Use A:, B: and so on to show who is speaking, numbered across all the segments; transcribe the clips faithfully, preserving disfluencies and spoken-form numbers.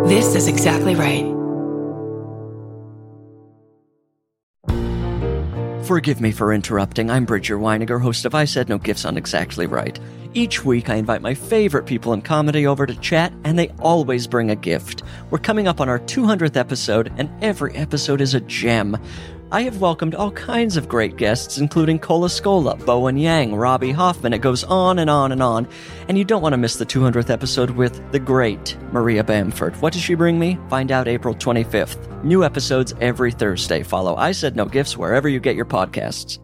A: This is exactly right.
B: Forgive me for interrupting. I'm Bridger Weiniger, host of I Said No Gifts on Exactly Right. Each week, I invite my favorite people in comedy over to chat, and they always bring a gift. We're coming up on our two hundredth episode, and every episode is a gem. I have welcomed all kinds of great guests, including Cola Scola, Bowen Yang, Robbie Hoffman. It goes on and on and on. And you don't want to miss the two hundredth episode with the great Maria Bamford. What does she bring me? Find out April twenty-fifth. New episodes every Thursday. Follow I Said No Gifts wherever you get your podcasts.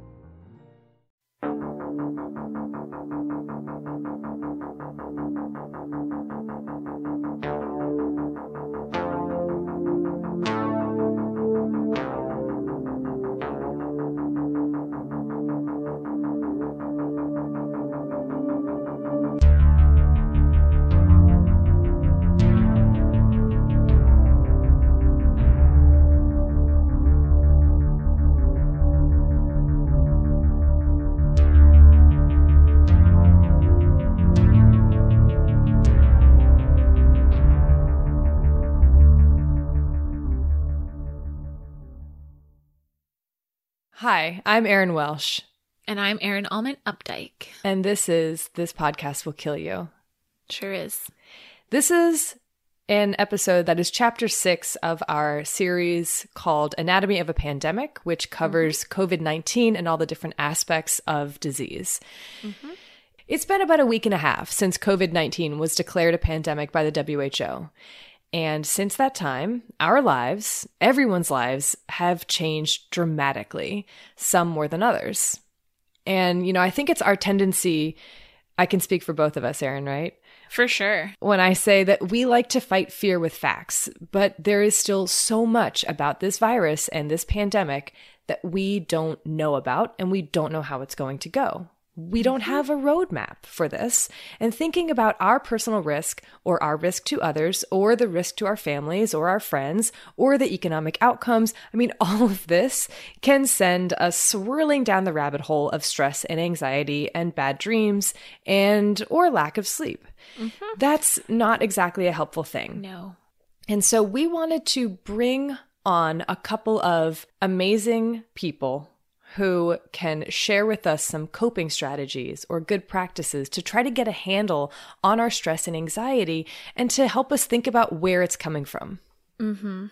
C: Hi, I'm Erin Welsh.
D: And I'm Erin Allman Updike.
C: And this is This Podcast Will Kill You.
D: Sure is.
C: This is an episode that is chapter six of our series called Anatomy of a Pandemic, which covers mm-hmm. covid nineteen and all the different aspects of disease. Mm-hmm. It's been about a week and a half since covid nineteen was declared a pandemic by the W H O. And since that time, our lives, everyone's lives, have changed dramatically, some more than others. And, you know, I think it's our tendency, I can speak for both of us, Erin, right?
D: For sure.
C: When I say that we like to fight fear with facts, but there is still so much about this virus and this pandemic that we don't know about, and we don't know how it's going to go. We don't have a roadmap for this, and thinking about our personal risk or our risk to others or the risk to our families or our friends or the economic outcomes, I mean, all of this can send us swirling down the rabbit hole of stress and anxiety and bad dreams and or lack of sleep. Mm-hmm. That's not exactly a helpful thing.
D: No.
C: And so we wanted to bring on a couple of amazing people who can share with us some coping strategies or good practices to try to get a handle on our stress and anxiety and to help us think about where it's coming from.
D: Mm-hmm.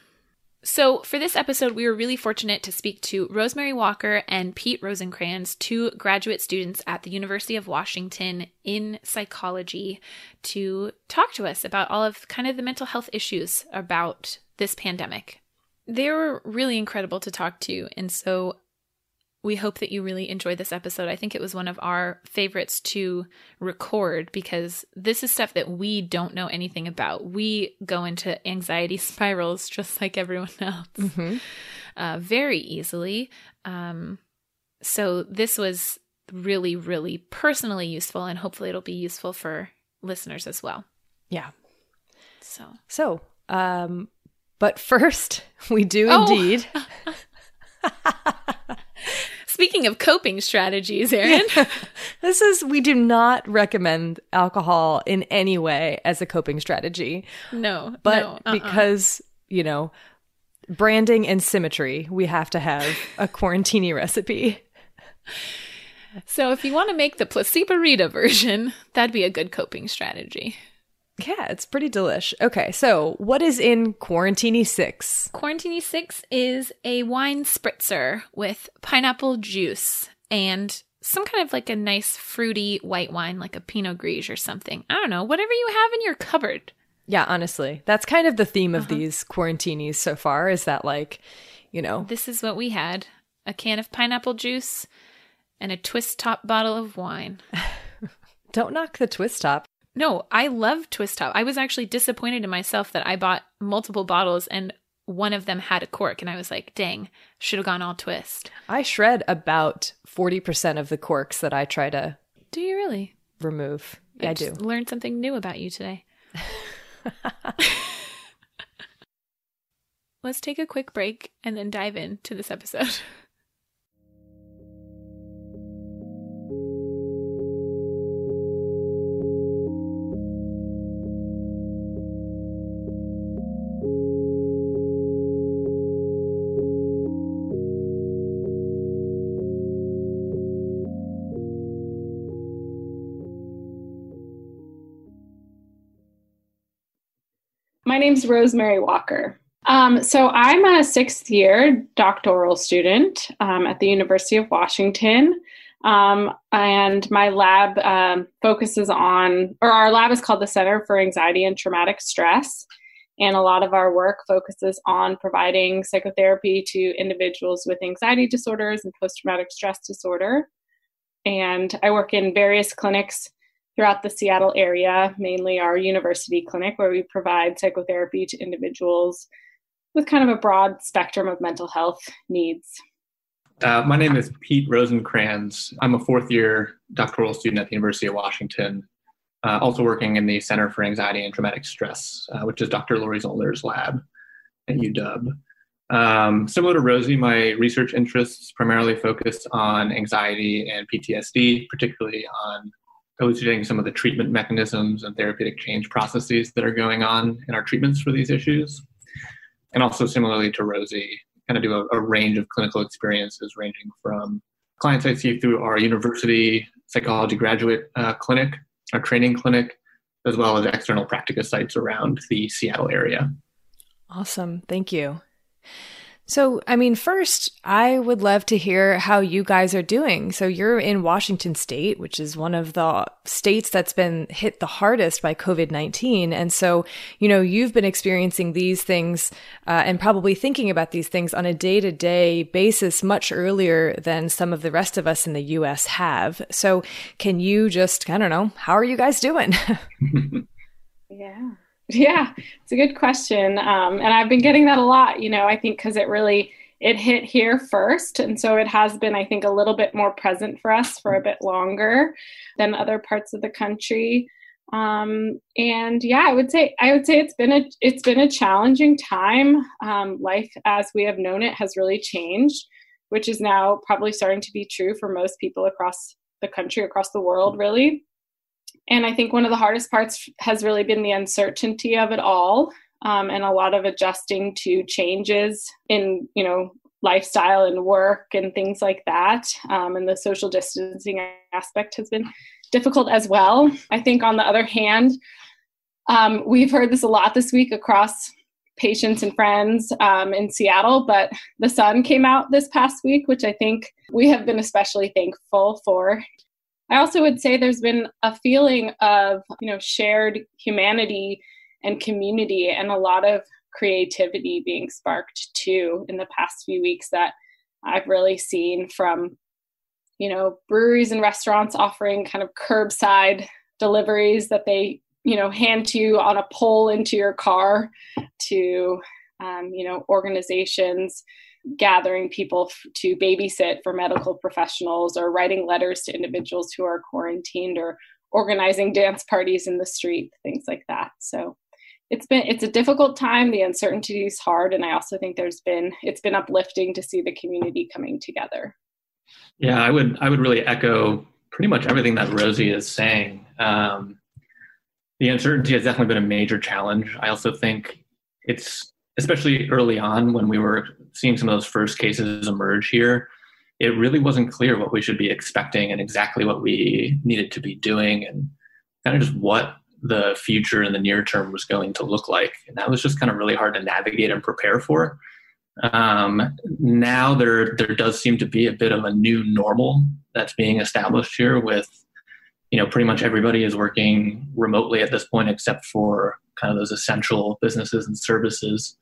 D: So for this episode, we were really fortunate to speak to Rosemary Walker and Pete Rosencrans, two graduate students at the University of Washington in psychology, to talk to us about all of kind of the mental health issues about this pandemic. They were really incredible to talk to, and so we hope that you really enjoyed this episode. I think it was one of our favorites to record because this is stuff that we don't know anything about. We go into anxiety spirals just like everyone else mm-hmm. uh, very easily. Um, so this was really, really personally useful, and hopefully it'll be useful for listeners as well.
C: Yeah.
D: So,
C: so, um, but first, we do
D: oh.
C: indeed.
D: Speaking of coping strategies, Erin.
C: Yeah. This is, we do not recommend alcohol in any way as a coping strategy.
D: No,
C: But
D: no, uh-uh.
C: because, you know, branding and symmetry, we have to have a quarantini recipe.
D: So if you want to make the placebo-rita version, that'd be a good coping strategy.
C: Yeah, it's pretty delish. Okay, so what is in Quarantini six?
D: Quarantini six is a wine spritzer with pineapple juice and some kind of like a nice fruity white wine, like a Pinot Gris or something. I don't know, whatever you have in your cupboard.
C: Yeah, honestly, that's kind of the theme of
D: uh-huh.
C: these Quarantinis so far, is that like, you know.
D: This is what we had. A can of pineapple juice and a twist top bottle of wine.
C: Don't knock the twist top.
D: No, I love Twist Top. I was actually disappointed in myself that I bought multiple bottles and one of them had a cork. And I was like, dang, should have gone all twist.
C: I shred about forty percent of the corks that I try to
D: Do you really?
C: remove. Yeah, I, I do.
D: Learned something new about you today. Let's take a quick break and then dive into this episode.
A: My name's Rosemary Walker. Um, so I'm a sixth year doctoral student um, at the University of Washington. Um, and my lab um, focuses on, or our lab is called the Center for Anxiety and Traumatic Stress. And a lot of our work focuses on providing psychotherapy to individuals with anxiety disorders and post-traumatic stress disorder. And I work in various clinics throughout the Seattle area, mainly our university clinic, where we provide psychotherapy to individuals with kind of a broad spectrum of mental health needs.
E: Uh, my name is Pete Rosencrans. I'm a fourth year doctoral student at the University of Washington, uh, also working in the Center for Anxiety and Traumatic Stress, uh, which is Doctor Lori Zollner's lab at U W. Um, similar to Rosie, my research interests primarily focus on anxiety and P T S D, particularly on elucidating some of the treatment mechanisms and therapeutic change processes that are going on in our treatments for these issues. And also similarly to Rosie, kind of do a, a range of clinical experiences ranging from clients I see through our university psychology graduate uh, clinic, our training clinic, as well as external practice sites around the Seattle area.
C: Awesome. Thank you. So, I mean, first, I would love to hear how you guys are doing. So you're in Washington State, which is one of the states that's been hit the hardest by COVID nineteen. And so, you know, you've been experiencing these things uh, and probably thinking about these things on a day-to-day basis much earlier than some of the rest of us in the U S have. So can you just, I don't know, how are you guys doing?
A: Yeah. Yeah, it's a good question. Um, and I've been getting that a lot, you know, I think because it really, it hit here first. And so it has been, I think, a little bit more present for us for a bit longer than other parts of the country. Um, and yeah, I would say, I would say it's been a, it's been a challenging time. Um, life as we have known it has really changed, which is now probably starting to be true for most people across the country, across the world, really. And I think one of the hardest parts has really been the uncertainty of it all, um, and a lot of adjusting to changes in, you know, lifestyle and work and things like that. Um, and the social distancing aspect has been difficult as well. I think on the other hand, um, we've heard this a lot this week across patients and friends um, in Seattle, but the sun came out this past week, which I think we have been especially thankful for. I also would say there's been a feeling of, you know, shared humanity and community and a lot of creativity being sparked too in the past few weeks that I've really seen from, you know, breweries and restaurants offering kind of curbside deliveries that they, you know, hand to you on a pole into your car to, um, you know, organizations gathering people f- to babysit for medical professionals or writing letters to individuals who are quarantined or organizing dance parties in the street, things like that. So it's been, it's a difficult time. The uncertainty is hard. And I also think there's been, it's been uplifting to see the community coming together.
E: Yeah, I would, I would really echo pretty much everything that Rosie is saying. Um, the uncertainty has definitely been a major challenge. I also think it's, especially early on when we were seeing some of those first cases emerge here, it really wasn't clear what we should be expecting and exactly what we needed to be doing and kind of just what the future in the near term was going to look like. And that was just kind of really hard to navigate and prepare for. Um, now there, there does seem to be a bit of a new normal that's being established here with, you know, pretty much everybody is working remotely at this point, except for kind of those essential businesses and services.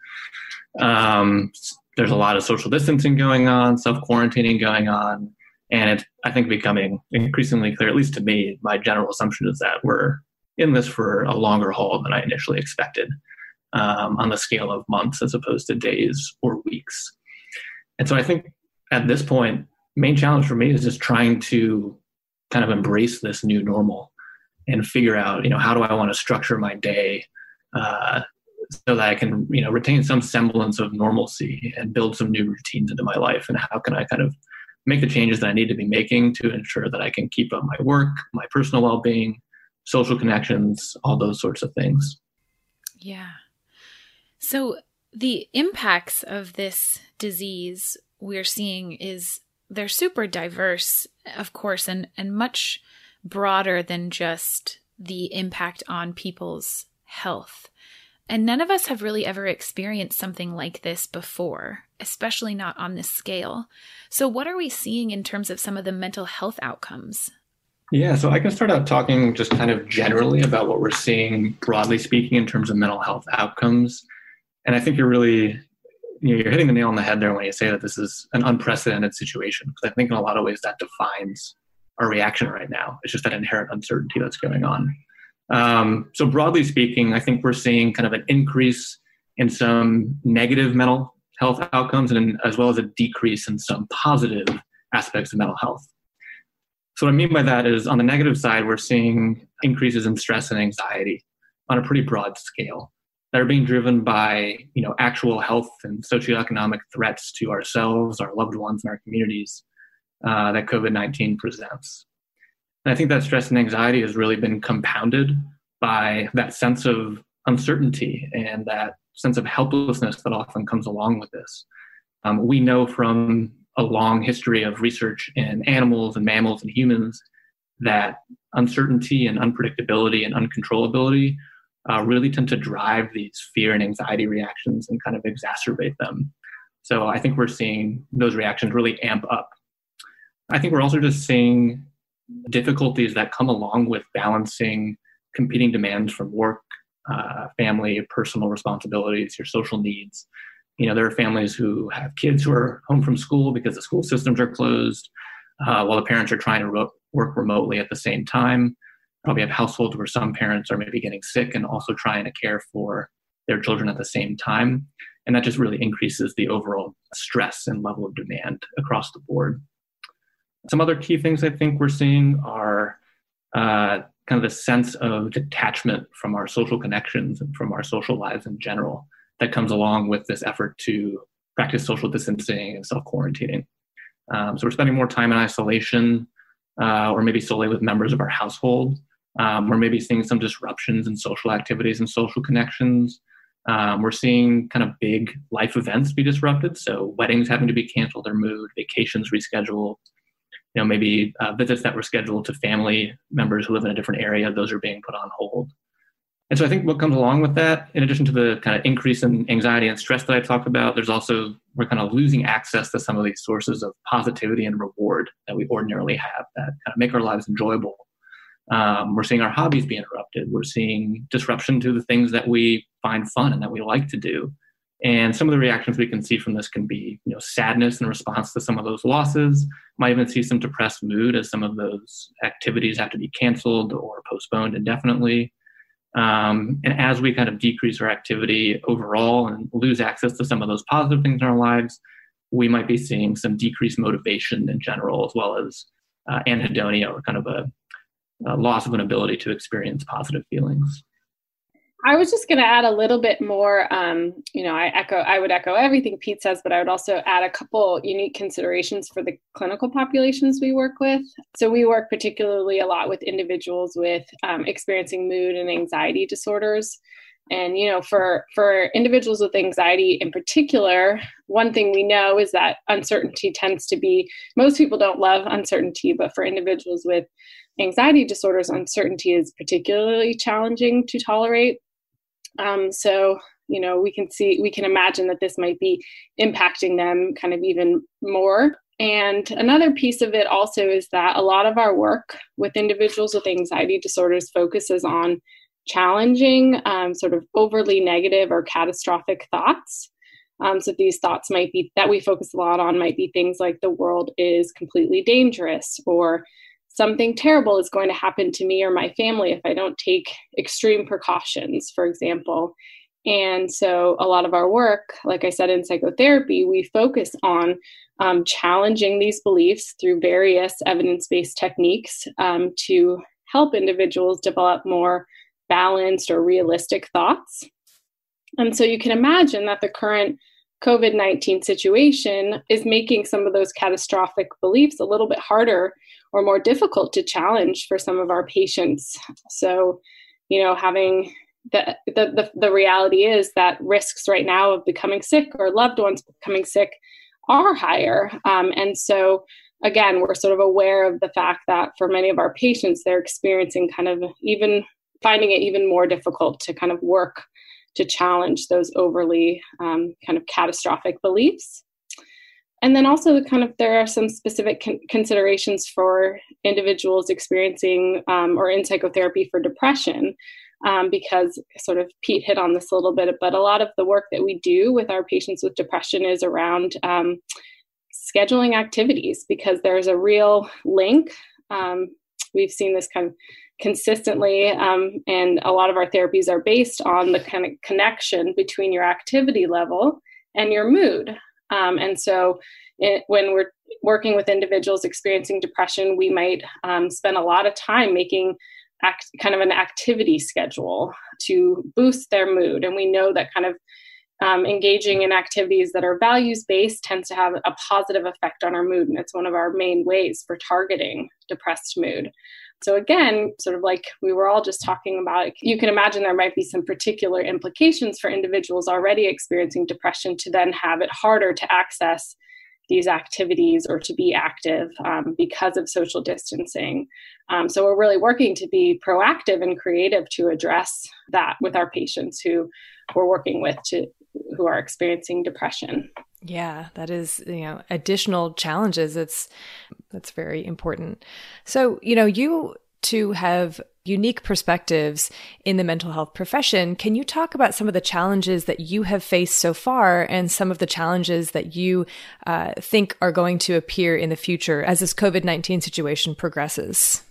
E: Um, there's a lot of social distancing going on, self-quarantining going on, and it's, I think, becoming increasingly clear, at least to me, my general assumption is that we're in this for a longer haul than I initially expected, um, on the scale of months as opposed to days or weeks. And so I think at this point, main challenge for me is just trying to kind of embrace this new normal and figure out, you know, how do I want to structure my day uh, so that I can, you know, retain some semblance of normalcy and build some new routines into my life, and how can I kind of make the changes that I need to be making to ensure that I can keep up my work, my personal well-being, social connections, all those sorts of things.
D: Yeah. So the impacts of this disease we're seeing is they're super diverse, of course, and, and much broader than just the impact on people's health. And none of us have really ever experienced something like this before, especially not on this scale. So what are we seeing in terms of some of the mental health outcomes?
E: Yeah, so I can start out talking just kind of generally about what we're seeing, broadly speaking, in terms of mental health outcomes. And I think you're really, you know, you're hitting the nail on the head there when you say that this is an unprecedented situation, because I think in a lot of ways that defines our reaction right now. It's just that inherent uncertainty that's going on. Um, so broadly speaking, I think we're seeing kind of an increase in some negative mental health outcomes, and as well as a decrease in some positive aspects of mental health. So what I mean by that is, on the negative side, we're seeing increases in stress and anxiety on a pretty broad scale that are being driven by, you know, actual health and socioeconomic threats to ourselves, our loved ones, and our communities uh, that COVID nineteen presents. And I think that stress and anxiety has really been compounded by that sense of uncertainty and that sense of helplessness that often comes along with this. Um, we know from a long history of research in animals and mammals and humans that uncertainty and unpredictability and uncontrollability uh, really tend to drive these fear and anxiety reactions and kind of exacerbate them. So I think we're seeing those reactions really amp up. I think we're also just seeing difficulties that come along with balancing competing demands from work, uh, family, personal responsibilities, your social needs. You know, there are families who have kids who are home from school because the school systems are closed, uh, while the parents are trying to ro- work remotely at the same time. Probably have households where some parents are maybe getting sick and also trying to care for their children at the same time. And that just really increases the overall stress and level of demand across the board. Some other key things I think we're seeing are uh, kind of the sense of detachment from our social connections and from our social lives in general that comes along with this effort to practice social distancing and self-quarantining. Um, so we're spending more time in isolation uh, or maybe solely with members of our household. Um, we're maybe seeing some disruptions in social activities and social connections. Um, we're seeing kind of big life events be disrupted. So weddings having to be canceled or moved, vacations rescheduled. You know, maybe uh, visits that were scheduled to family members who live in a different area, those are being put on hold. And so I think what comes along with that, in addition to the kind of increase in anxiety and stress that I talked about, there's also, we're kind of losing access to some of these sources of positivity and reward that we ordinarily have that kind of make our lives enjoyable. Um, we're seeing our hobbies be interrupted. We're seeing disruption to the things that we find fun and that we like to do. And some of the reactions we can see from this can be, you know, sadness in response to some of those losses. Might even see some depressed mood as some of those activities have to be canceled or postponed indefinitely. Um, and as we kind of decrease our activity overall and lose access to some of those positive things in our lives, we might be seeing some decreased motivation in general, as well as uh, anhedonia, or kind of a, a loss of an ability to experience positive feelings.
A: I was just going to add a little bit more. Um, you know, I echo, I would echo everything Pete says, but I would also add a couple unique considerations for the clinical populations we work with. So we work particularly a lot with individuals with um, experiencing mood and anxiety disorders. And, you know, for, for individuals with anxiety in particular, one thing we know is that uncertainty tends to be, most people don't love uncertainty, but for individuals with anxiety disorders, uncertainty is particularly challenging to tolerate. Um, so, you know, we can see, we can imagine that this might be impacting them kind of even more. And another piece of it also is that a lot of our work with individuals with anxiety disorders focuses on challenging um, sort of overly negative or catastrophic thoughts. Um, so these thoughts might be, that we focus a lot on, might be things like the world is completely dangerous, or something terrible is going to happen to me or my family if I don't take extreme precautions, for example. And so a lot of our work, like I said, in psychotherapy, we focus on um, challenging these beliefs through various evidence-based techniques um, to help individuals develop more balanced or realistic thoughts. And so you can imagine that the current COVID nineteen situation is making some of those catastrophic beliefs a little bit harder or more difficult to challenge for some of our patients. So, you know, having the, the, the, the reality is that risks right now of becoming sick or loved ones becoming sick are higher. Um, and so, again, we're sort of aware of the fact that for many of our patients, they're experiencing kind of even finding it even more difficult to kind of work to challenge those overly um, kind of catastrophic beliefs. And then also the kind of, there are some specific con- considerations for individuals experiencing um, or in psychotherapy for depression, um, because sort of Pete hit on this a little bit, but a lot of the work that we do with our patients with depression is around um, scheduling activities, because there's a real link. Um, we've seen this kind of consistently, um, and a lot of our therapies are based on the kind of connection between your activity level and your mood. Um, and so it, when we're working with individuals experiencing depression, we might um, spend a lot of time making act, kind of an activity schedule to boost their mood. And we know that kind of um, engaging in activities that are values-based tends to have a positive effect on our mood. And it's one of our main ways for targeting depressed mood. So again, sort of like we were all just talking about, you can imagine there might be some particular implications for individuals already experiencing depression to then have it harder to access these activities or to be active um, because of social distancing. Um, so we're really working to be proactive and creative to address that with our patients who we're working with to who are experiencing depression.
C: Yeah, that is, you know, additional challenges. It's, that's very important. So, you know, you two have unique perspectives in the mental health profession. Can you talk about some of the challenges that you have faced so far and some of the challenges that you uh, think are going to appear in the future as this COVID nineteen situation progresses?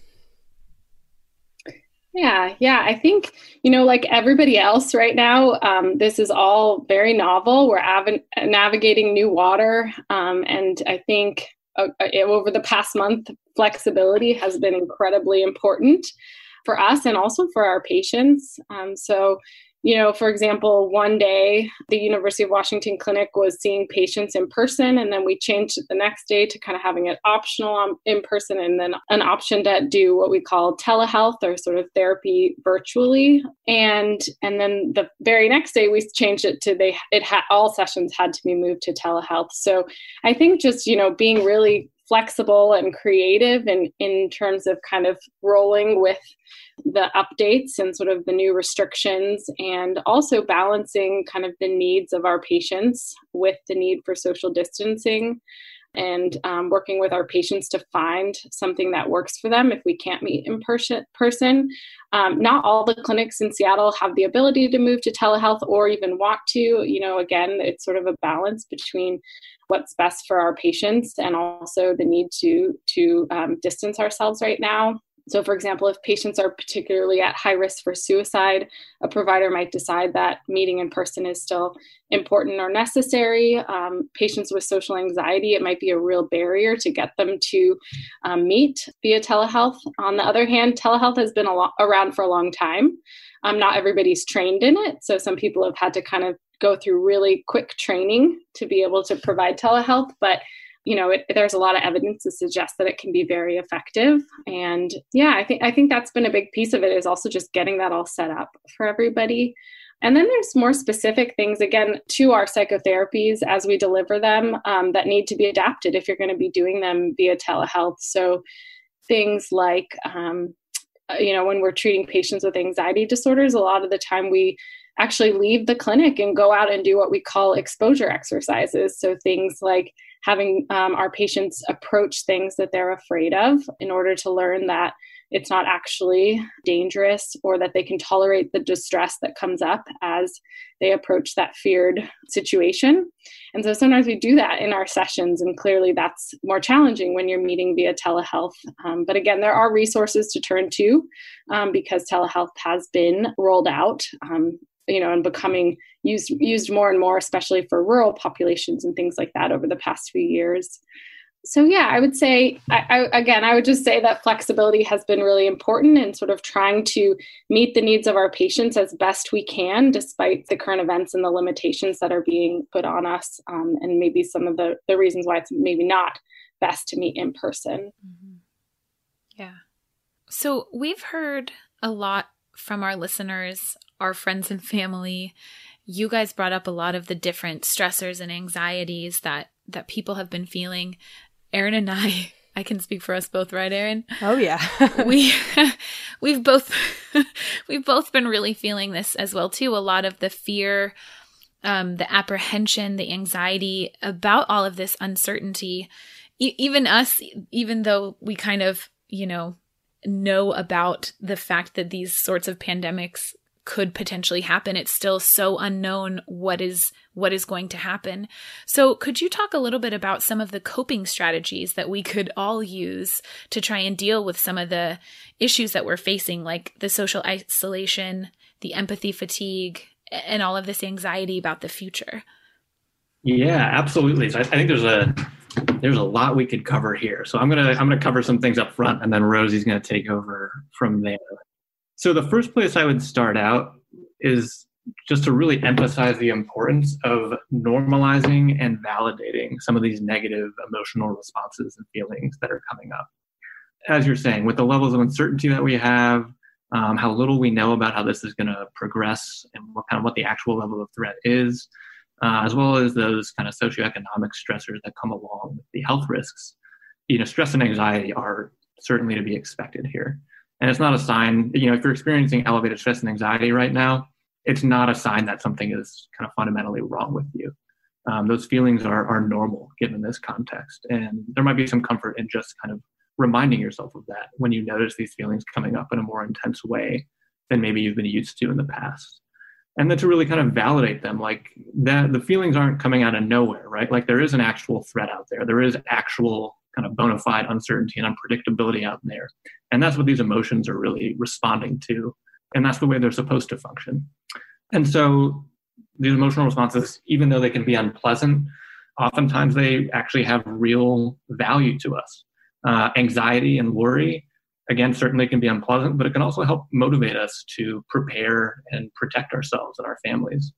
A: Yeah, yeah. I think, you know, like everybody else right now, um, this is all very novel. We're av- navigating new water. Um, and I think uh, over the past month, flexibility has been incredibly important for us and also for our patients. Um, so, you know, for example, one day the University of Washington Clinic was seeing patients in person, and then we changed it the next day to kind of having it optional um, in person, and then an option to do what we call telehealth or sort of therapy virtually. And and then the very next day we changed it to they it had all sessions had to be moved to telehealth. So I think just, you know, being really flexible and creative and in terms of kind of rolling with the updates and sort of the new restrictions, and also balancing kind of the needs of our patients with the need for social distancing, and um, working with our patients to find something that works for them if we can't meet in person. person. Um, not all the clinics in Seattle have the ability to move to telehealth or even want to. You know, again, it's sort of a balance between what's best for our patients and also the need to, to um, distance ourselves right now. So, for example, if patients are particularly at high risk for suicide, a provider might decide that meeting in person is still important or necessary. Um, patients with social anxiety, it might be a real barrier to get them to um, meet via telehealth. On the other hand, telehealth has been a lo- around for a long time. Um, not everybody's trained in it. So some people have had to kind of go through really quick training to be able to provide telehealth. But you know, it, there's a lot of evidence to suggest that it can be very effective. And yeah, I think I think that's been a big piece of it, is also just getting that all set up for everybody. And then there's more specific things, again, to our psychotherapies as we deliver them um, that need to be adapted if you're going to be doing them via telehealth. So things like, um, you know, when we're treating patients with anxiety disorders, a lot of the time we actually leave the clinic and go out and do what we call exposure exercises. So things like having um, our patients approach things that they're afraid of in order to learn that it's not actually dangerous, or that they can tolerate the distress that comes up as they approach that feared situation. And so sometimes we do that in our sessions, and clearly that's more challenging when you're meeting via telehealth. Um, but again, there are resources to turn to um, because telehealth has been rolled out, um, you know, and becoming used used more and more, especially for rural populations and things like that over the past few years. So yeah, I would say, I, I, again, I would just say that flexibility has been really important in sort of trying to meet the needs of our patients as best we can, despite the current events and the limitations that are being put on us, um, and maybe some of the, the reasons why it's maybe not best to meet in person.
D: Mm-hmm. Yeah. So we've heard a lot from our listeners, our friends and family. You guys brought up a lot of the different stressors and anxieties that, that people have been feeling. Erin and I, I can speak for us both, right, Erin?
C: Oh yeah.
D: we we've both we've both been really feeling this as well too. A lot of the fear, um, the apprehension, the anxiety about all of this uncertainty. E- even us, even though we kind of, you know, know about the fact that these sorts of pandemics could potentially happen, it's still so unknown what is what is going to happen. So could you talk a little bit about some of the coping strategies that we could all use to try and deal with some of the issues that we're facing, like the social isolation, the empathy fatigue, and all of this anxiety about the future?
E: Yeah, absolutely. So I, I think there's a there's a lot we could cover here. So I'm gonna I'm gonna cover some things up front, and then Rosie's gonna take over from there. So the first place I would start out is just to really emphasize the importance of normalizing and validating some of these negative emotional responses and feelings that are coming up. As you're saying, with the levels of uncertainty that we have, um, how little we know about how this is going to progress and what kind of what the actual level of threat is, uh, as well as those kind of socioeconomic stressors that come along with the health risks. You know, stress and anxiety are certainly to be expected here. And it's not a sign, you know, if you're experiencing elevated stress and anxiety right now, it's not a sign that something is kind of fundamentally wrong with you. Um, those feelings are are normal given this context. And there might be some comfort in just kind of reminding yourself of that when you notice these feelings coming up in a more intense way than maybe you've been used to in the past. And then to really kind of validate them, like that the feelings aren't coming out of nowhere, right? Like there is an actual threat out there. There is actual kind of bona fide uncertainty and unpredictability out there. And that's what these emotions are really responding to. And that's the way they're supposed to function. And so these emotional responses, even though they can be unpleasant, oftentimes they actually have real value to us. Uh, anxiety and worry, again, certainly can be unpleasant, but it can also help motivate us to prepare and protect ourselves and our families.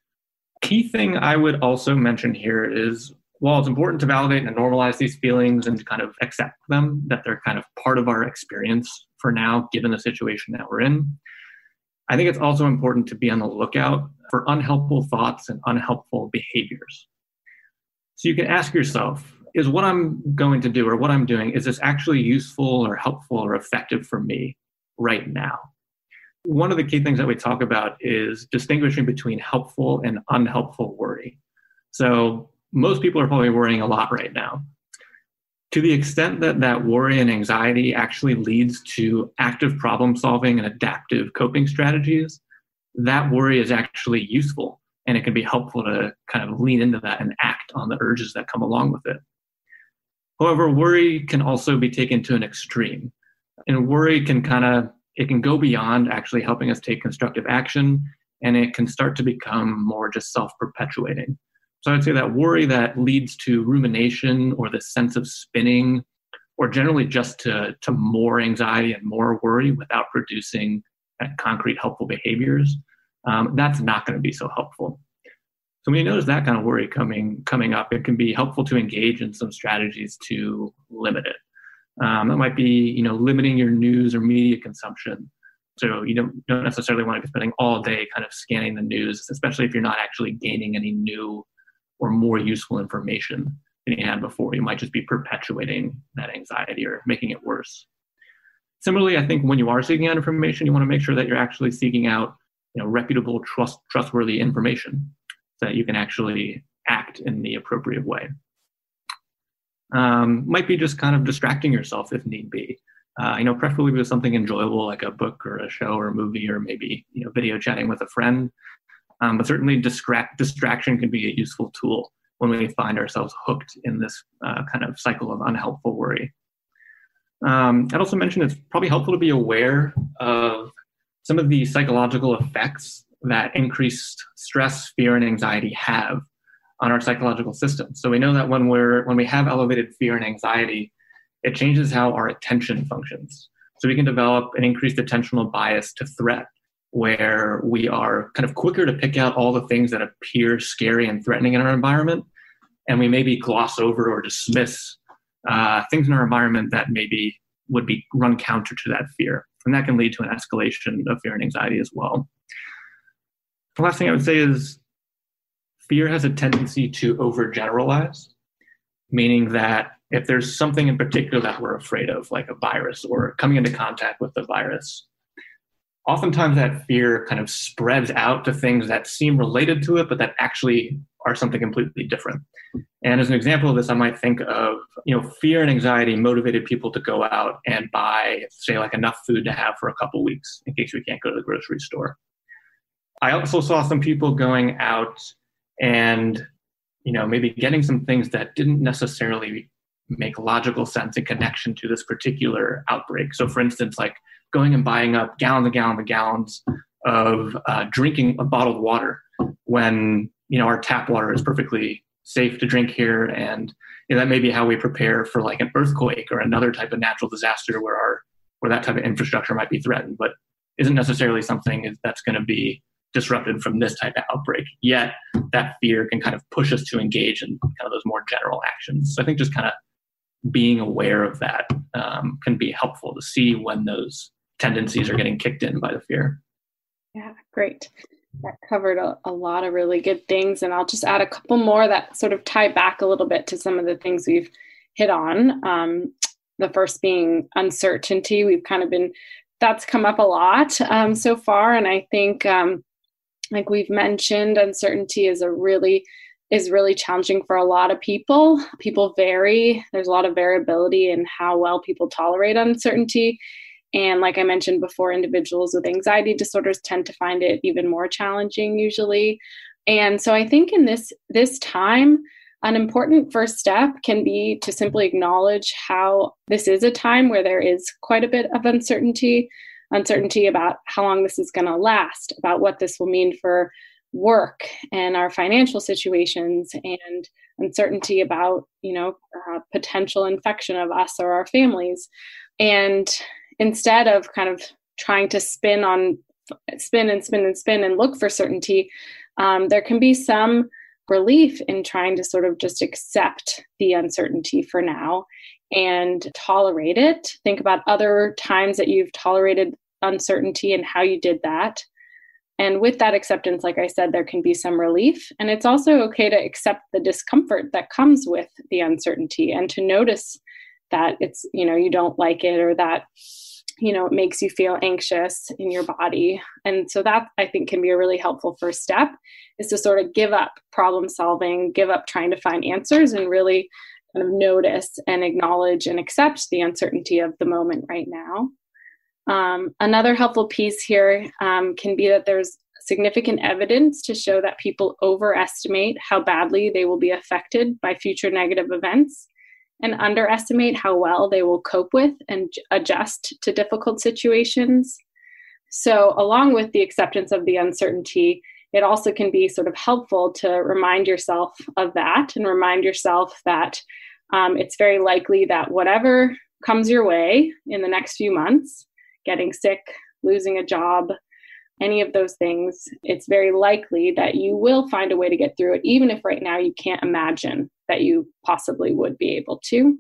E: Key thing I would also mention here is, while it's important to validate and normalize these feelings and to kind of accept them, that they're kind of part of our experience for now, given the situation that we're in, I think it's also important to be on the lookout for unhelpful thoughts and unhelpful behaviors. So you can ask yourself, is what I'm going to do or what I'm doing, is this actually useful or helpful or effective for me right now? One of the key things that we talk about is distinguishing between helpful and unhelpful worry. So most people are probably worrying a lot right now. To the extent that that worry and anxiety actually leads to active problem solving and adaptive coping strategies, that worry is actually useful, and it can be helpful to kind of lean into that and act on the urges that come along with it. However, worry can also be taken to an extreme, and worry can kind of, it can go beyond actually helping us take constructive action, and it can start to become more just self-perpetuating. So I'd say that worry that leads to rumination or the sense of spinning, or generally just to, to more anxiety and more worry without producing concrete helpful behaviors, um, that's not going to be so helpful. So when you notice that kind of worry coming coming up, it can be helpful to engage in some strategies to limit it. Um, that might be, you know, limiting your news or media consumption. So you don't, don't necessarily want to be spending all day kind of scanning the news, especially if you're not actually gaining any new or more useful information than you had before. You might just be perpetuating that anxiety or making it worse. Similarly, I think when you are seeking out information, you want to make sure that you're actually seeking out, you know, reputable, trust, trustworthy information so that you can actually act in the appropriate way. Um, might be just kind of distracting yourself if need be. Uh, you know, preferably with something enjoyable like a book or a show or a movie, or maybe, you know, video chatting with a friend. Um, but certainly distract, distraction can be a useful tool when we find ourselves hooked in this uh, kind of cycle of unhelpful worry. Um, I'd also mention it's probably helpful to be aware of some of the psychological effects that increased stress, fear, and anxiety have on our psychological system. So we know that when we're when we have elevated fear and anxiety, it changes how our attention functions. So we can develop an increased attentional bias to threat, where we are kind of quicker to pick out all the things that appear scary and threatening in our environment, and we maybe gloss over or dismiss uh, things in our environment that maybe would be run counter to that fear. And that can lead to an escalation of fear and anxiety as well. The last thing I would say is fear has a tendency to overgeneralize, meaning that if there's something in particular that we're afraid of, like a virus or coming into contact with the virus, oftentimes that fear kind of spreads out to things that seem related to it, but that actually are something completely different. And as an example of this, I might think of, you know, fear and anxiety motivated people to go out and buy, say, like enough food to have for a couple weeks in case we can't go to the grocery store. I also saw some people going out and, you know, maybe getting some things that didn't necessarily make logical sense in connection to this particular outbreak. So for instance, like going and buying up gallons and gallons and gallons of uh, drinking a bottled water when, you know, our tap water is perfectly safe to drink here. And you know, that may be how we prepare for like an earthquake or another type of natural disaster where our, where that type of infrastructure might be threatened, but isn't necessarily something that's going to be disrupted from this type of outbreak. Yet that fear can kind of push us to engage in kind of those more general actions. So I think just kind of being aware of that um, can be helpful to see when those tendencies are getting kicked in by the fear.
A: Yeah, great. That covered a, a lot of really good things. And I'll just add a couple more that sort of tie back a little bit to some of the things we've hit on. Um, the first being uncertainty. We've kind of been, that's come up a lot um, so far. And I think, um, like we've mentioned, uncertainty is a really is really challenging for a lot of people. People vary. There's a lot of variability in how well people tolerate uncertainty. And like I mentioned before, individuals with anxiety disorders tend to find it even more challenging usually. And so I think in this this time, an important first step can be to simply acknowledge how this is a time where there is quite a bit of uncertainty, uncertainty about how long this is going to last, about what this will mean for work and our financial situations, and uncertainty about, you know, uh, potential infection of us or our families. And instead of kind of trying to spin on, spin and spin and spin and look for certainty, um, there can be some relief in trying to sort of just accept the uncertainty for now and tolerate it. Think about other times that you've tolerated uncertainty and how you did that. And with that acceptance, like I said, there can be some relief. And it's also okay to accept the discomfort that comes with the uncertainty and to notice that it's, you know, you don't like it or that, you know, it makes you feel anxious in your body. And so that I think can be a really helpful first step, is to sort of give up problem solving, give up trying to find answers, and really kind of notice and acknowledge and accept the uncertainty of the moment right now. Um, another helpful piece here um, can be that there's significant evidence to show that people overestimate how badly they will be affected by future negative events and underestimate how well they will cope with and adjust to difficult situations. So along with the acceptance of the uncertainty, it also can be sort of helpful to remind yourself of that and remind yourself that um, it's very likely that whatever comes your way in the next few months, getting sick, losing a job, any of those things, it's very likely that you will find a way to get through it, even if right now you can't imagine that you possibly would be able to.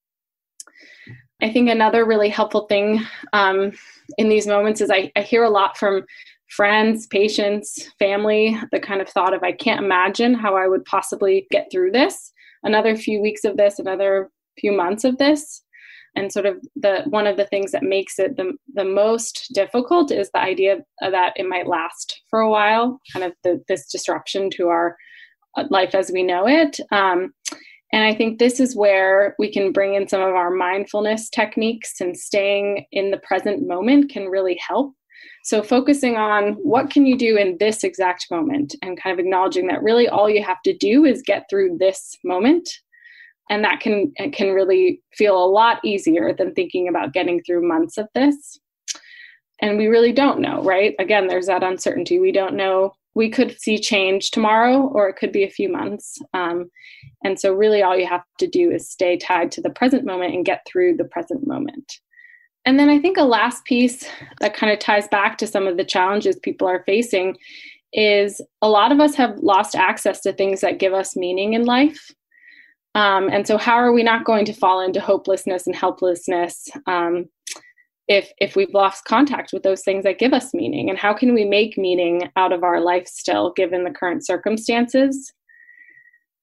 A: I think another really helpful thing um, in these moments is I, I hear a lot from friends, patients, family, the kind of thought of, I can't imagine how I would possibly get through this, another few weeks of this, another few months of this. And sort of the one of the things that makes it the, the most difficult is the idea that it might last for a while, kind of the, this disruption to our life as we know it. Um, and I think this is where we can bring in some of our mindfulness techniques, and staying in the present moment can really help. So focusing on what can you do in this exact moment, and kind of acknowledging that really all you have to do is get through this moment. And that can can really feel a lot easier than thinking about getting through months of this. And we really don't know, right? Again, there's that uncertainty. We don't know. We could see change tomorrow, or it could be a few months. Um, and so really all you have to do is stay tied to the present moment and get through the present moment. And then I think a last piece that kind of ties back to some of the challenges people are facing is a lot of us have lost access to things that give us meaning in life. Um, and so how are we not going to fall into hopelessness and helplessness um, if if we've lost contact with those things that give us meaning? And how can we make meaning out of our life still, given the current circumstances?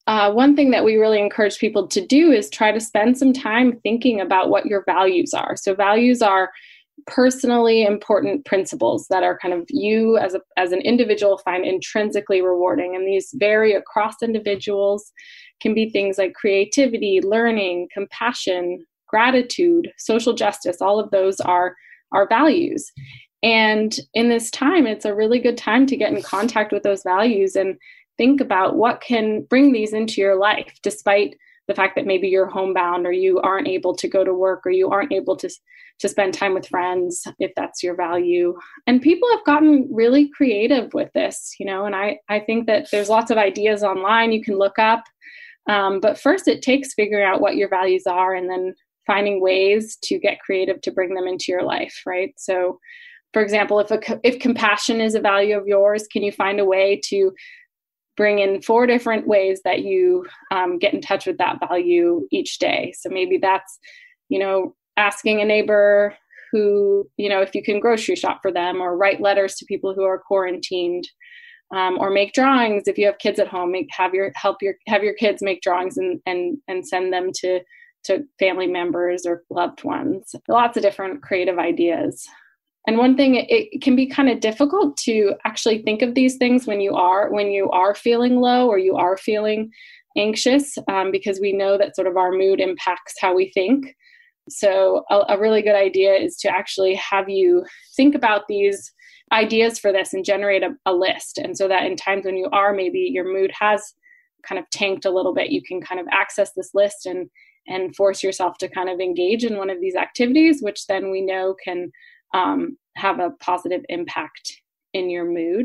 A: uh, one thing that we really encourage people to do is try to spend some time thinking about what your values are. So values are personally important principles that are kind of you as a as an individual find intrinsically rewarding. And these vary across individuals, can be things like creativity, learning, compassion, gratitude, social justice. All of those are our values. And in this time, it's a really good time to get in contact with those values and think about what can bring these into your life, despite the fact that maybe you're homebound or you aren't able to go to work or you aren't able to, to spend time with friends, if that's your value. And people have gotten really creative with this, you know, and I, I think that there's lots of ideas online you can look up. Um, but first, it takes figuring out what your values are and then finding ways to get creative to bring them into your life, right? So, for example, if a, if compassion is a value of yours, can you find a way to bring in four different ways that you um, get in touch with that value each day? So maybe that's, you know, asking a neighbor who, you know, if you can grocery shop for them, or write letters to people who are quarantined, um, or make drawings. If you have kids at home, make, have your, help your, have your kids make drawings and, and, and send them to, to family members or loved ones. Lots of different creative ideas. And one thing, it, it can be kind of difficult to actually think of these things when you are when you are feeling low or you are feeling anxious, um, because we know that sort of our mood impacts how we think. So a, a really good idea is to actually have you think about these ideas for this and generate a, a list. And so that in times when you are, maybe your mood has kind of tanked a little bit, you can kind of access this list and and force yourself to kind of engage in one of these activities, which then we know can um, have a positive impact in your mood,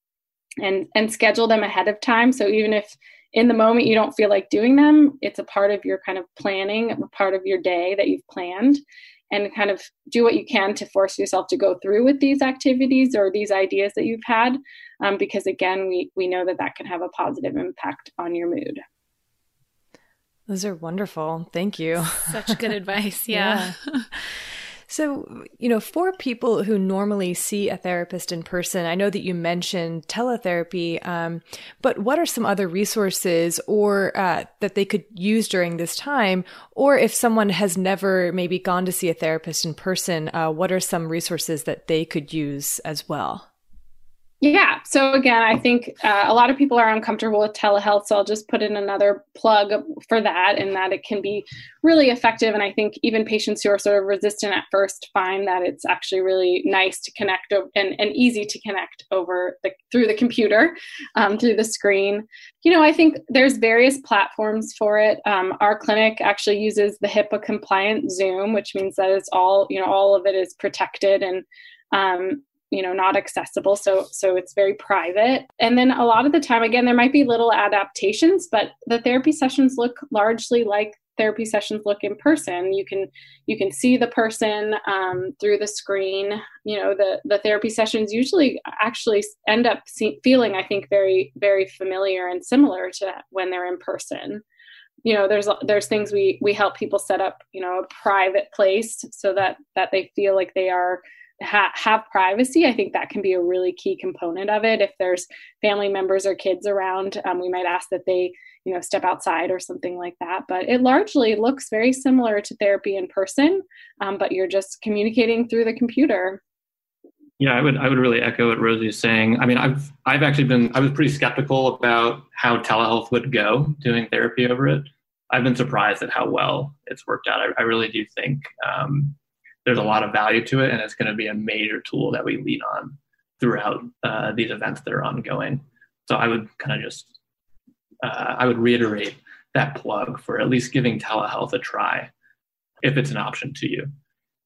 A: and and schedule them ahead of time. So even if in the moment you don't feel like doing them, it's a part of your kind of planning, a part of your day that you've planned, and kind of do what you can to force yourself to go through with these activities or these ideas that you've had, um, because again, we we know that that can have a positive impact on your mood.
C: Those are wonderful. Thank you.
D: Such good advice. Yeah.
C: yeah. So, you know, for people who normally see a therapist in person, I know that you mentioned teletherapy, um, but what are some other resources or uh, that they could use during this time? Or if someone has never maybe gone to see a therapist in person, uh, what are some resources that they could use as well?
A: Yeah. So again, I think uh, a lot of people are uncomfortable with telehealth. So I'll just put in another plug for that, and that it can be really effective. And I think even patients who are sort of resistant at first find that it's actually really nice to connect o- and, and easy to connect over the, through the computer, um, through the screen. You know, I think there's various platforms for it. Um, our clinic actually uses the HIPAA compliant Zoom, which means that it's all, you know, all of it is protected and, um, you know, not accessible. So, so it's very private. And then a lot of the time, again, there might be little adaptations, but the therapy sessions look largely like therapy sessions look in person. You can, you can see the person um, through the screen. You know, the, the therapy sessions usually actually end up see, feeling, I think, very, very familiar and similar to when they're in person. You know, there's, there's things we, we help people set up, you know, a private place so that, that they feel like they are Ha- have privacy. I think that can be a really key component of it. If there's family members or kids around, um, we might ask that they, you know, step outside or something like that. But it largely looks very similar to therapy in person, um, but you're just communicating through the computer.
E: Yeah, I would I would really echo what Rosie's saying. I mean, I've I've actually been I was pretty skeptical about how telehealth would go doing therapy over it. I've been surprised at how well it's worked out. I, I really do think um, there's a lot of value to it, and it's going to be a major tool that we lean on throughout uh, these events that are ongoing. So I would kind of just, uh, I would reiterate that plug for at least giving telehealth a try, if it's an option to you.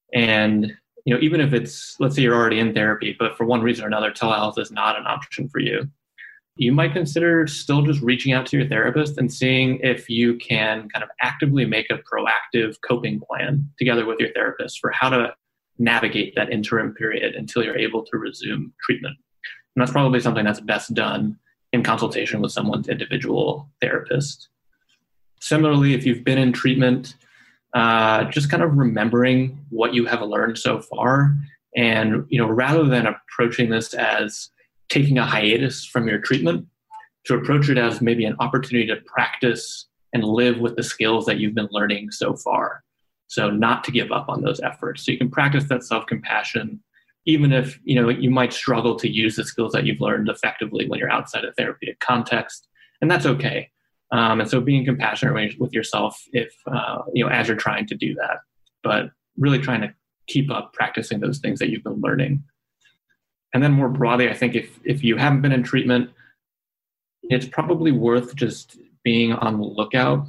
E: And, you know, even if it's, let's say you're already in therapy, but for one reason or another, telehealth is not an option for you, you might consider still just reaching out to your therapist and seeing if you can kind of actively make a proactive coping plan together with your therapist for how to navigate that interim period until you're able to resume treatment. And that's probably something that's best done in consultation with someone's individual therapist. Similarly, if you've been in treatment, uh, just kind of remembering what you have learned so far, and, you know, rather than approaching this as taking a hiatus from your treatment, to approach it as maybe an opportunity to practice and live with the skills that you've been learning so far. So not to give up on those efforts. So you can practice that self-compassion, even if, you know, you might struggle to use the skills that you've learned effectively when you're outside a therapeutic context, and that's okay. Um, and so being compassionate with yourself if, uh, you know, as you're trying to do that, but really trying to keep up practicing those things that you've been learning. And then more broadly, I think if, if you haven't been in treatment, it's probably worth just being on the lookout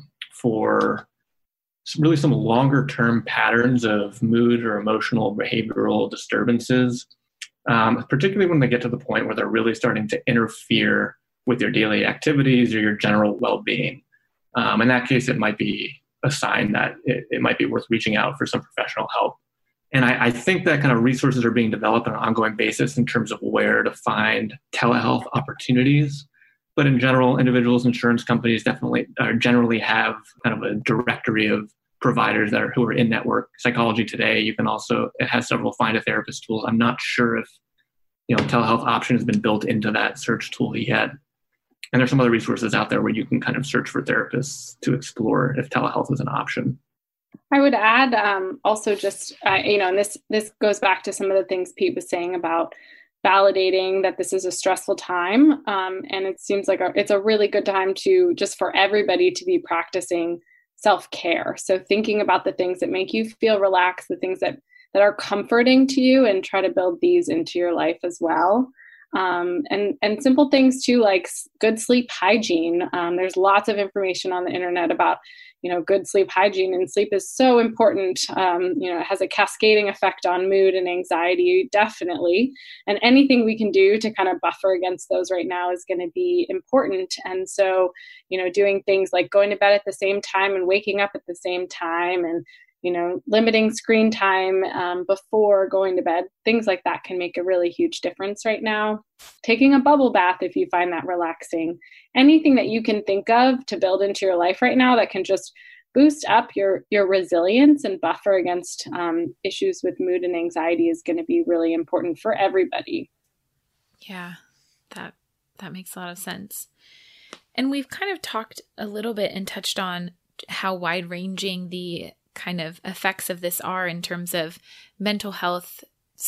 E: for really some longer term patterns of mood or emotional behavioral disturbances, um, particularly when they get to the point where they're really starting to interfere with your daily activities or your general well-being. Um, in that case, it might be a sign that it, it might be worth reaching out for some professional help. And I, I think that kind of resources are being developed on an ongoing basis in terms of where to find telehealth opportunities. But in general, individuals, insurance companies definitely uh, generally have kind of a directory of providers that are who are in network. Psychology Today, you can also, it has several find a therapist tools. I'm not sure if, you know, telehealth option has been built into that search tool yet. And there's some other resources out there where you can kind of search for therapists to explore if telehealth is an option.
A: I would add um, also just, uh, you know, and this this goes back to some of the things Pete was saying about validating that this is a stressful time. Um, and it seems like a, it's a really good time to just for everybody to be practicing self-care. So thinking about the things that make you feel relaxed, the things that, that are comforting to you, and try to build these into your life as well. Um, and, and simple things too, like good sleep hygiene. Um, there's lots of information on the internet about, you know, good sleep hygiene, and sleep is so important. Um, you know, it has a cascading effect on mood and anxiety, definitely. And anything we can do to kind of buffer against those right now is going to be important. And so, you know, doing things like going to bed at the same time and waking up at the same time, and, you know, limiting screen time um, before going to bed, things like that can make a really huge difference right now. Taking a bubble bath if you find that relaxing. Anything that you can think of to build into your life right now that can just boost up your, your resilience and buffer against um, issues with mood and anxiety is going to be really important for everybody.
D: Yeah, that that makes a lot of sense. And we've kind of talked a little bit and touched on how wide-ranging the kind of effects of this are in terms of mental health,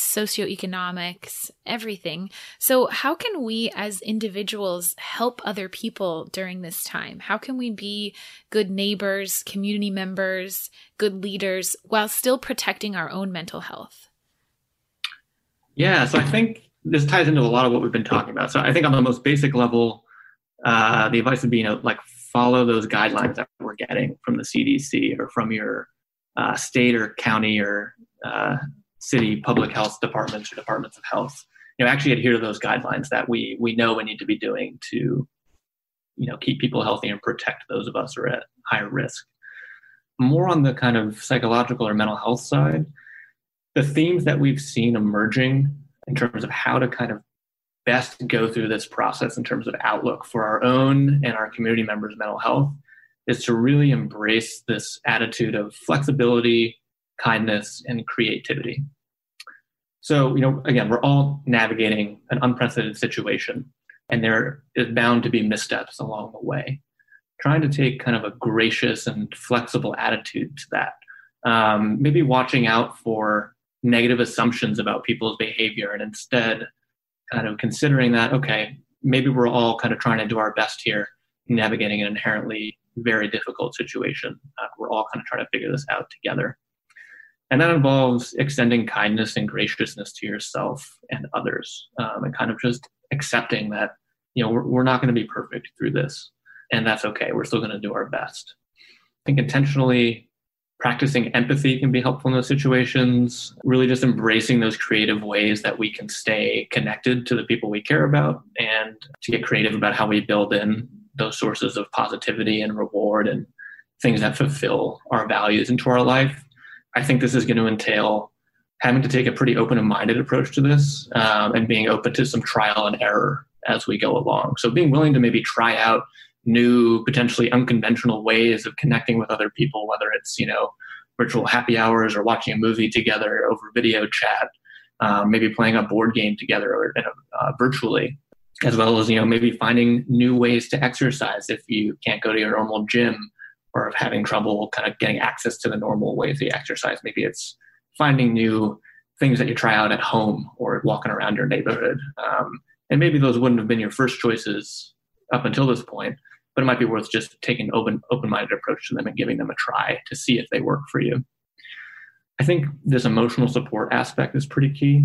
D: socioeconomics, everything. So how can we as individuals help other people during this time? How can we be good neighbors, community members, good leaders while still protecting our own mental health?
E: Yeah, so I think this ties into a lot of what we've been talking about. So I think on the most basic level, uh, the advice would be, you know, like follow those guidelines that we're getting from the C D C or from your Uh, state or county or uh, city public health departments or departments of health. You know, actually adhere to those guidelines that we we know we need to be doing to, you know, keep people healthy and protect those of us who are at higher risk. More on the kind of psychological or mental health side, the themes that we've seen emerging in terms of how to kind of best go through this process in terms of outlook for our own and our community members' mental health is to really embrace this attitude of flexibility, kindness, and creativity. So, you know, again, we're all navigating an unprecedented situation, and there is bound to be missteps along the way. Trying to take kind of a gracious and flexible attitude to that. Um, maybe watching out for negative assumptions about people's behavior, and instead kind of considering that, okay, maybe we're all kind of trying to do our best here, navigating an inherently very difficult situation. Uh, we're all kind of trying to figure this out together. And that involves extending kindness and graciousness to yourself and others, um, and kind of just accepting that, you know, we're, we're not going to be perfect through this, and that's okay. We're still going to do our best. I think intentionally practicing empathy can be helpful in those situations, really just embracing those creative ways that we can stay connected to the people we care about, and to get creative about how we build in those sources of positivity and reward and things that fulfill our values into our life. I think this is going to entail having to take a pretty open and minded approach to this, um, and being open to some trial and error as we go along. So being willing to maybe try out new, potentially unconventional ways of connecting with other people, whether it's, you know, virtual happy hours or watching a movie together over video chat, um, maybe playing a board game together or uh, virtually. as well as, you know, maybe finding new ways to exercise if you can't go to your normal gym or having trouble kind of getting access to the normal ways that you exercise. Maybe it's finding new things that you try out at home or walking around your neighborhood. Um, and maybe those wouldn't have been your first choices up until this point, but it might be worth just taking an open, open-minded approach to them and giving them a try to see if they work for you. I think this emotional support aspect is pretty key.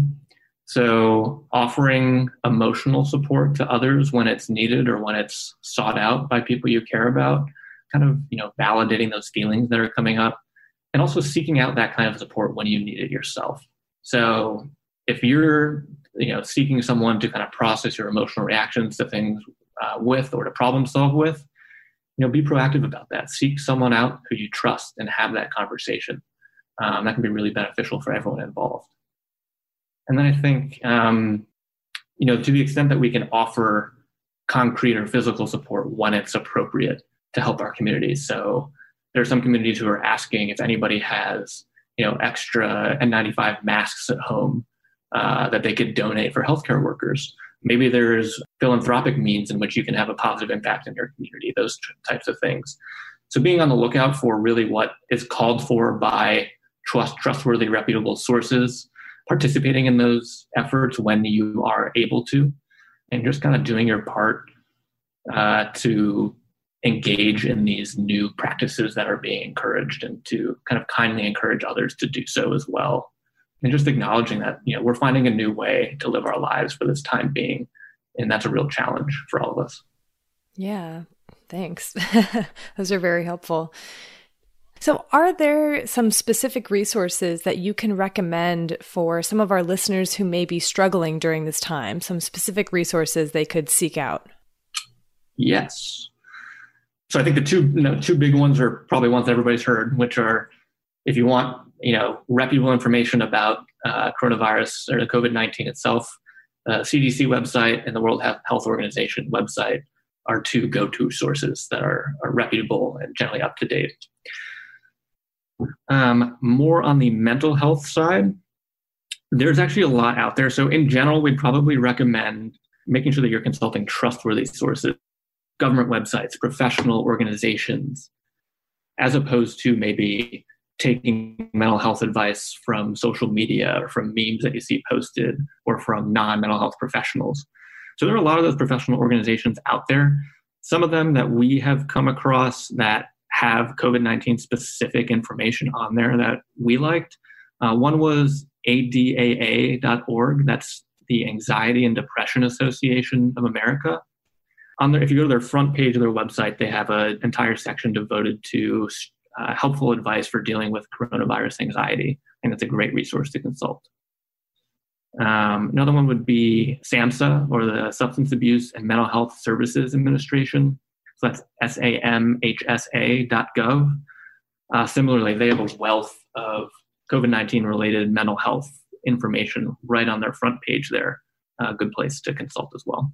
E: So offering emotional support to others when it's needed or when it's sought out by people you care about, kind of, you know, validating those feelings that are coming up, and also seeking out that kind of support when you need it yourself. So if you're, you know, seeking someone to kind of process your emotional reactions to things uh, with or to problem solve with, you know, be proactive about that. Seek someone out who you trust and have that conversation. Um, that can be really beneficial for everyone involved. And then I think, um, you know, to the extent that we can offer concrete or physical support when it's appropriate to help our communities. So there are some communities who are asking if anybody has, you know, extra N ninety-five masks at home uh, that they could donate for healthcare workers. Maybe there's philanthropic means in which you can have a positive impact in your community, those types of things. So being on the lookout for really what is called for by trust, trustworthy, reputable sources, participating in those efforts when you are able to, and just kind of doing your part uh, to engage in these new practices that are being encouraged, and to kind of kindly encourage others to do so as well. And just acknowledging that, you know, we're finding a new way to live our lives for this time being, and that's a real challenge for all of us.
C: Yeah, thanks. Those are very helpful. So are there some specific resources that you can recommend for some of our listeners who may be struggling during this time? Some specific resources they could seek out?
E: Yes. So I think the two, you know, two big ones are probably ones that everybody's heard, which are, if you want, you know, reputable information about uh, coronavirus or the COVID nineteen itself, the C D C website and the World Health Organization website are two go-to sources that are, are reputable and generally up to date. Um, more on the mental health side, there's actually a lot out there. So in general, we'd probably recommend making sure that you're consulting trustworthy sources, government websites, professional organizations, as opposed to maybe taking mental health advice from social media or from memes that you see posted or from non-mental health professionals. So there are a lot of those professional organizations out there. Some of them that we have come across that have COVID nineteen specific information on there that we liked. Uh, one was A D A A dot org. That's the Anxiety and Depression Association of America. On their, if you go to their front page of their website, they have an entire section devoted to uh, helpful advice for dealing with coronavirus anxiety. And it's a great resource to consult. Um, another one would be SAMHSA, or the Substance Abuse and Mental Health Services Administration. So that's S A M H S A dot gov. Uh, similarly, they have a wealth of COVID nineteen related mental health information right on their front page there. A good place to consult as well.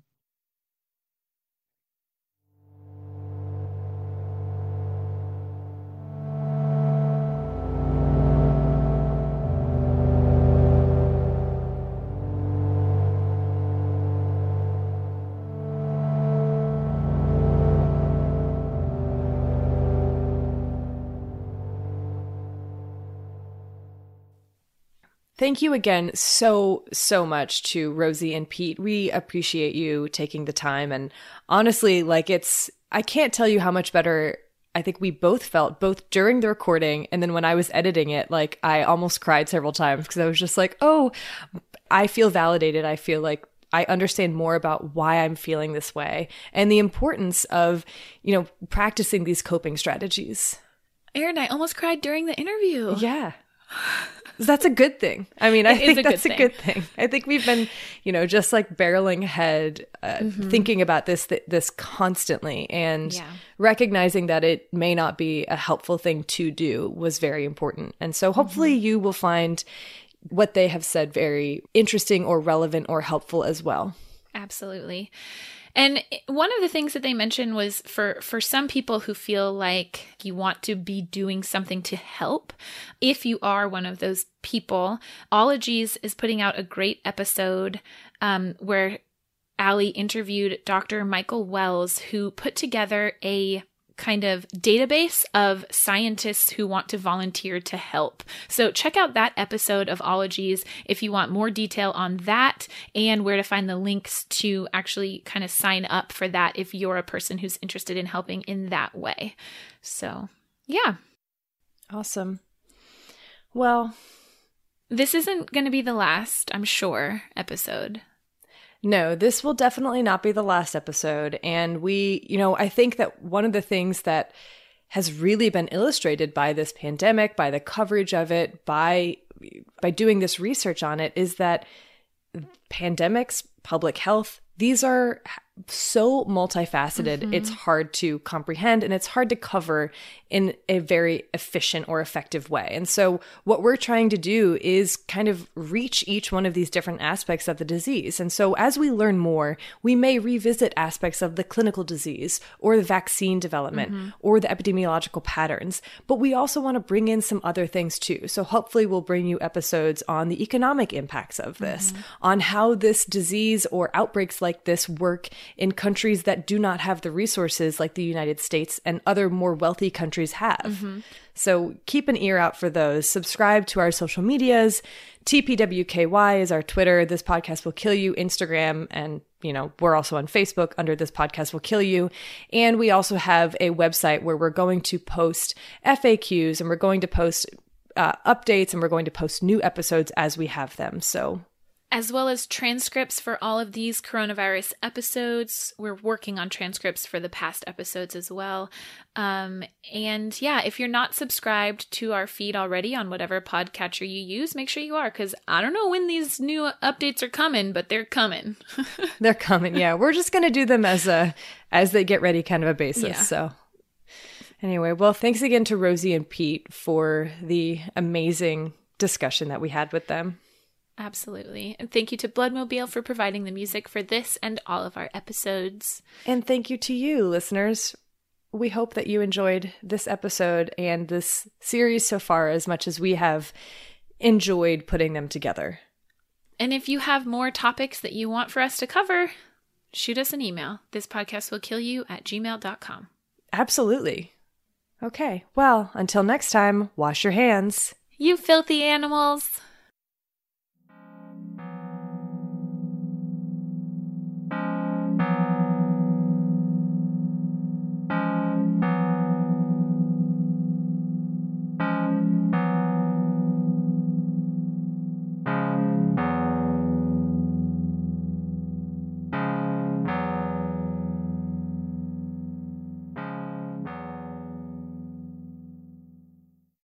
C: Thank you again so, so much to Rosie and Pete. We appreciate you taking the time. And honestly, like it's, I can't tell you how much better I think we both felt, both during the recording and then when I was editing it. Like I almost cried several times because I was just like, oh, I feel validated. I feel like I understand more about why I'm feeling this way and the importance of, you know, practicing these coping strategies.
D: Erin, I almost cried during the interview.
C: Yeah. That's a good thing. I mean, I
D: it
C: think
D: a
C: that's
D: good
C: a good thing. I think we've been, you know, just like barreling ahead, uh, mm-hmm. thinking about this th- this constantly, and yeah. recognizing that it may not be a helpful thing to do was very important. And so hopefully mm-hmm. you will find what they have said very interesting or relevant or helpful as well.
D: Absolutely. And one of the things that they mentioned was for, for some people who feel like you want to be doing something to help, if you are one of those people, Ologies is putting out a great episode um, where Allie interviewed Doctor Michael Wells, who put together a kind of database of scientists who want to volunteer to help. So check out that episode of Ologies if you want more detail on that and where to find the links to actually kind of sign up for that if you're a person who's interested in helping in that way. So, yeah.
C: Awesome. Well,
D: this isn't going to be the last, I'm sure, episode.
C: No, this will definitely not be the last episode. And we, you know, I think that one of the things that has really been illustrated by this pandemic, by the coverage of it, by by doing this research on it, is that pandemics, public health, these are so multifaceted, mm-hmm. it's hard to comprehend and it's hard to cover in a very efficient or effective way. And so what we're trying to do is kind of reach each one of these different aspects of the disease. And so as we learn more, we may revisit aspects of the clinical disease or the vaccine development mm-hmm. or the epidemiological patterns, but we also want to bring in some other things too. So hopefully we'll bring you episodes on the economic impacts of this, mm-hmm. on how this disease or outbreaks like this work in countries that do not have the resources like the United States and other more wealthy countries have. Mm-hmm. So keep an ear out for those. Subscribe to our social medias. T P W K Y is our Twitter. This Podcast Will Kill You, Instagram, and, you know, we're also on Facebook under This Podcast Will Kill You. And we also have a website where we're going to post F A Qs and we're going to post uh, updates and we're going to post new episodes as we have them. So
D: as well as transcripts for all of these coronavirus episodes. We're working on transcripts for the past episodes as well. Um, and yeah, if you're not subscribed to our feed already on whatever podcatcher you use, make sure you are, because I don't know when these new updates are coming, but they're coming.
C: They're coming, yeah. We're just going to do them as a as they get ready kind of a basis. Yeah. So anyway, well, thanks again to Rosie and Pete for the amazing discussion that we had with them.
D: Absolutely. And thank you to Bloodmobile for providing the music for this and all of our episodes.
C: And thank you to you, listeners. We hope that you enjoyed this episode and this series so far as much as we have enjoyed putting them together.
D: And if you have more topics that you want for us to cover, shoot us an email. This podcast will kill you at gmail dot com.
C: Absolutely. Okay. Well, until next time, wash your hands.
D: You filthy animals.